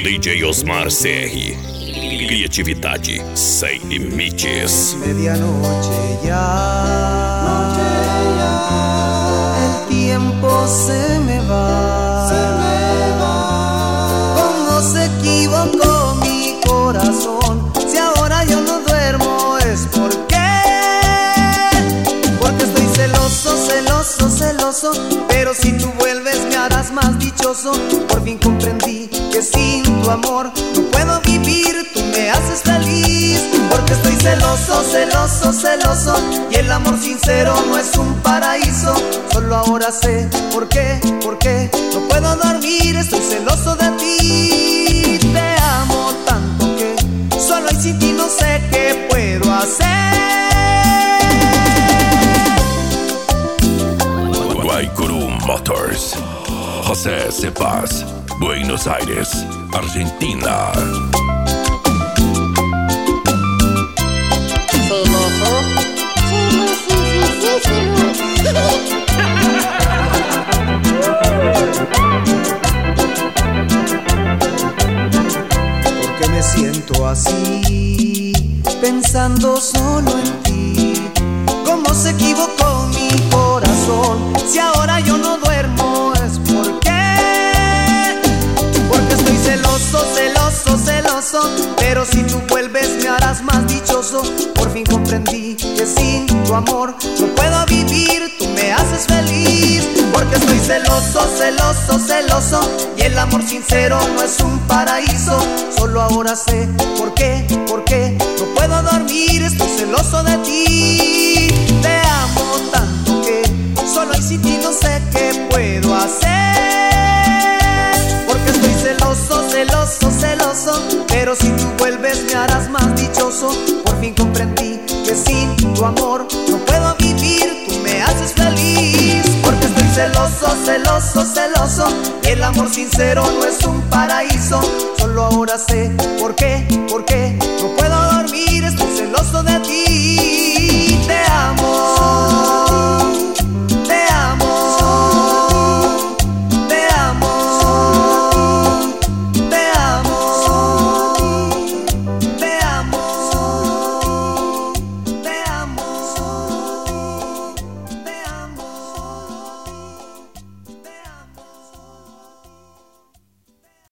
DJ Osmar CR. Criatividade sem limites. Medianoche ya, el tiempo se me va. ¿Cómo se equivocó mi corazón? Si ahora yo no duermo es porque estoy celoso, celoso, celoso. Pero si tú vuelves me harás más dichoso. Por fin comprendí que sin tu amor no puedo vivir, tú me haces feliz. Porque estoy celoso, celoso, celoso. Y el amor sincero no es un paraíso. Solo ahora sé por qué no puedo dormir, estoy celoso de ti. Te amo tanto que solo y sin ti no sé qué puedo hacer. Guaycurú Motors, José Cepaz, Buenos Aires, Argentina. ¿Por qué me siento así, pensando solo en ti? ¿Cómo se equivocó mi corazón? Si ahora yo no duermo es porque estoy celoso, celoso, celoso. Pero si tú vuelves me harás más dichoso. Por fin comprendí que sin tu amor no puedo vivir, tú me haces feliz. Porque estoy celoso, celoso, celoso. Y el amor sincero no es un paraíso. Solo ahora sé por qué no puedo dormir, estoy celoso de ti. Te amo tanto que solo y sin ti no sé qué puedo hacer. Porque estoy celoso, celoso, celoso. Pero si tú vuelves me harás más dichoso. Por fin comprendí que sin tu amor no puedo vivir, tú me haces feliz. Porque estoy celoso, celoso, celoso. Y el amor sincero no es un paraíso. Solo ahora sé por qué